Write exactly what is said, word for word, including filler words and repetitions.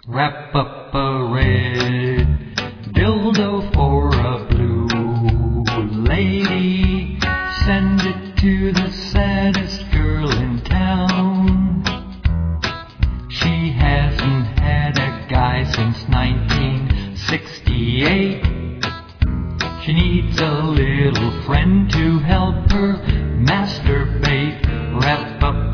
Wrap up a red dildo for a blue lady. Send it to the saddest girl in town. She hasn't had a guy since nineteen sixty-eight. She needs a little friend to help her masturbate. Wrap up